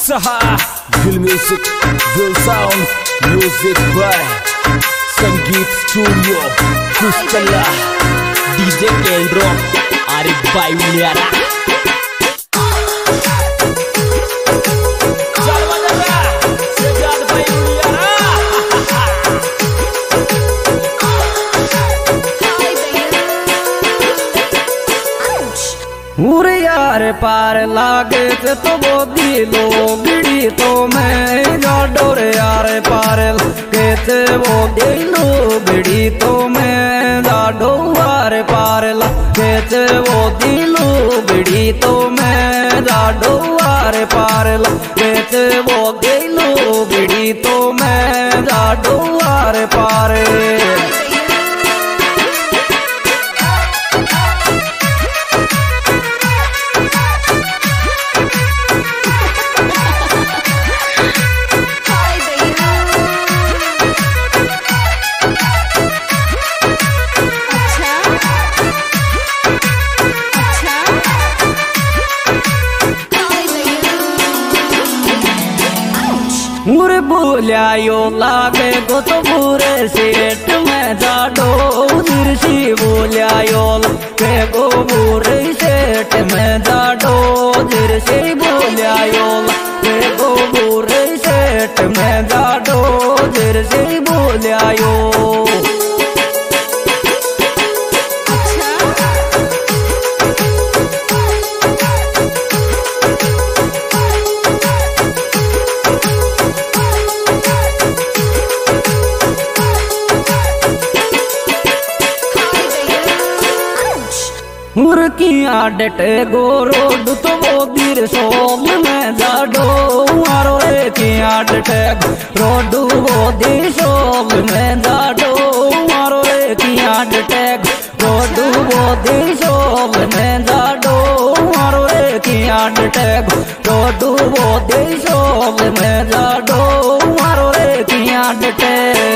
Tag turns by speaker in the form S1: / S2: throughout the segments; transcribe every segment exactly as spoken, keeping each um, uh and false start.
S1: Saha, Real Music, Real Sound, Music by Sangeet Studio, Kustala, D J Kendro, Arif Bayuliara.
S2: उरे यार पार लागे ते तो वो दिलो बिड़ी तो मैं गाडोर यार पार लागे ते वो दिलो बिड़ी तो मैं गाडो यार पार लागे ते वो दिलो बिड़ी तो मैं गाडो यार पार लागे ते वो दिलो बिड़ी तो मैं गाडो यार पार। मुरे बोलिया यो लागे गो तो बुरे सेठ में जाडो दिरसी बोलिया यो लागे गो बुरे सेठ में जाडो दिरसी बोलिया यो लागे गो बुरे सेठ में जाडो दिरसी बोलिया यो। मुर्किया डटे गो रोड तो वो दीर सोल में जाडो मारो किया डटे रोड वो दीर सोल में जाडो मारो किया डटे रोड वो दीर सोल में जाडो मारो किया डटे रोड वो दीर सोल में जाडो मारो किया डटे।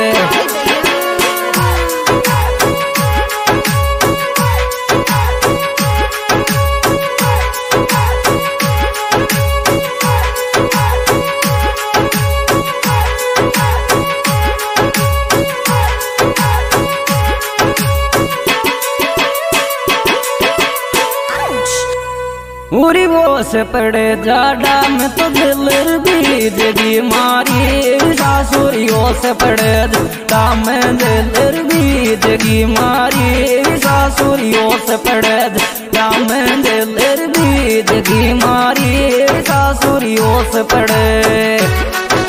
S2: उरी वो से पड़े जाडा में तो दिल भी जगी मारी सासुरियों से पड़े जाडा में दिल भी जगी मारी सासुरियों से पड़े जाडा में दिल भी जगी मारी सासुरियों से पड़े।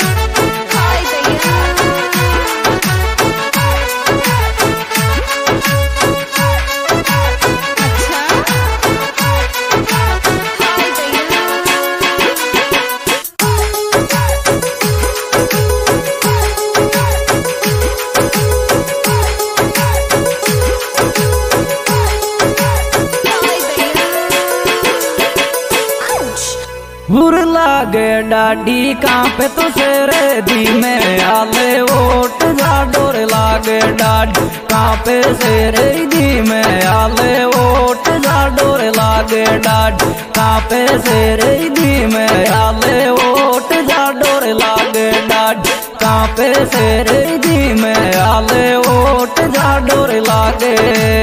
S2: बुर लागे डाडी कांपे तो सेरे दी में आले वोट जाडोर लागे डाडी कांपे सेरे दी में आले वोट जाडोर लागे डाडी कांपे सेरे दी में आले वोट जाडोर लागे डाडी कांपे सेरे दी में आले वोट जाडोर लागे।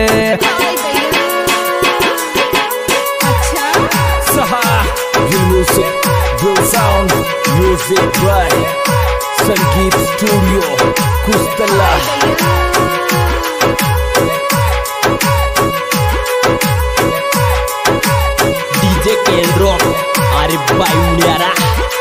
S1: Music, Real Sound, Music by Sangeet Studio, Kustala. D J Kendro, Arif Bayuliara.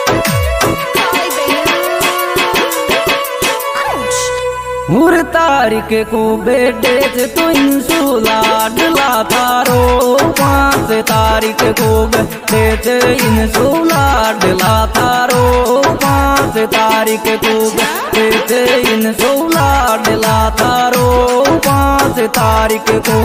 S2: मुर तारिक को बेटे से तो इंसुला डला थारो पांच तारीख को बेटे से इंसुला डला थारो पांच तारीख को बेटे से इंसुला डला थारो पांच तारीख को।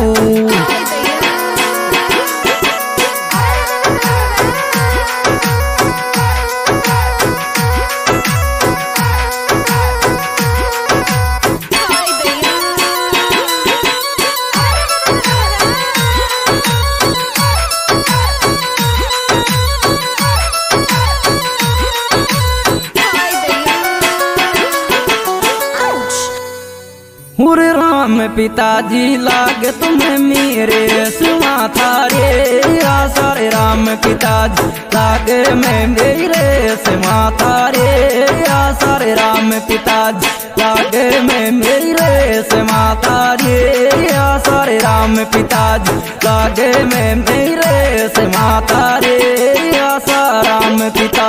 S2: हुर राम पिताजी लागे तुम्हें मेरे सुना थारे सारे राम पिताजी लागे मैं मेरे सुना थारे सारे राम पिताजी लागे मैं मेरे सुना थारे सारे राम पिताजी लागे मैं मेरे सुना थारे सारा राम पिता।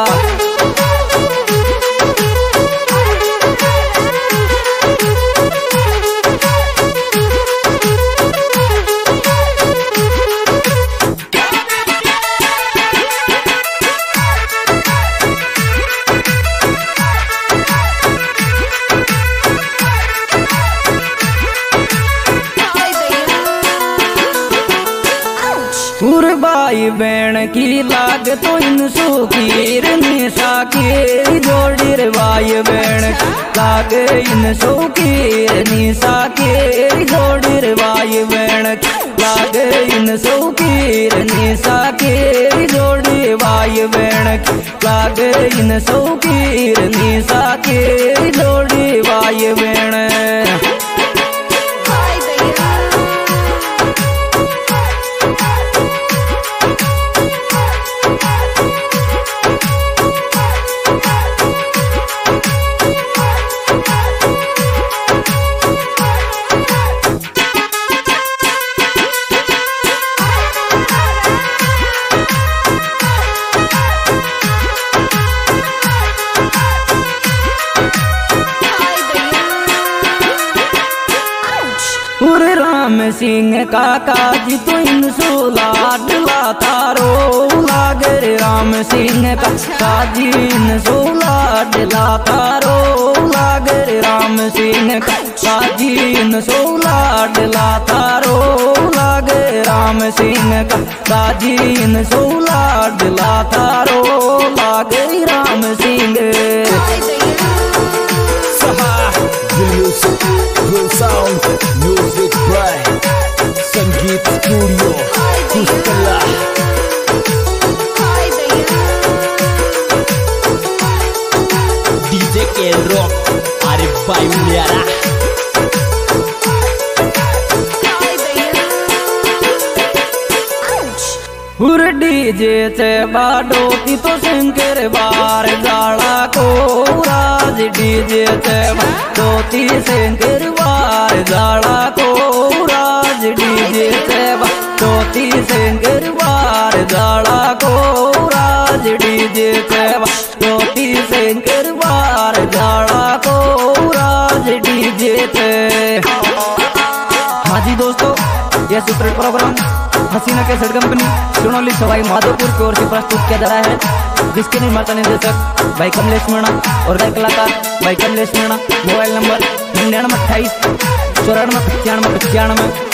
S2: भाई बहन की लाग तो इन सुखीर निशा की जोड़ी रे भाई बहन लाग इन सुखीर निशा की जोड़ी रे भाई बहन लाग इन सुखीर निशा की जोड़ी भाई बहन लाग इन सुखीर निशा की जोड़ी भाई बहन। राम सिंह काका जी तो इन सोलाड लातारो लागे राम सिंह काका जी इन सोलाड लातारो लागे राम सिंह काका जी इन सोलाड लातारो लागे राम सिंह काका जी इन सोलाड लातारो लागे Ram Singh.
S1: Sound Music by Sangeet Studio Kustala D J के Rock Arif Bhai Mulyara
S2: हुर डीजे से बाडोती तो शंकर बार जाला को राज डीजे से बाडोती शंकर बार जाला को राज डीजे से बाडोती शंकर बार जाला को राज डीजे से बाडोती शंकर बार जाला को राज डीजे से। हाँ जी दोस्तों, यह super programme Hasina cassette company Sonauli Sawai Madhopur की ओर से प्रस्तुत किया जा रहा है, जिसके निर्माता निर्देशक भाई कमलेश मीणा और गायक कलाकार भाई कमलेश मीणा। मोबाइल नंबर निन्यानवे अट्ठाईस चौरानवे पचानवे पचानवे।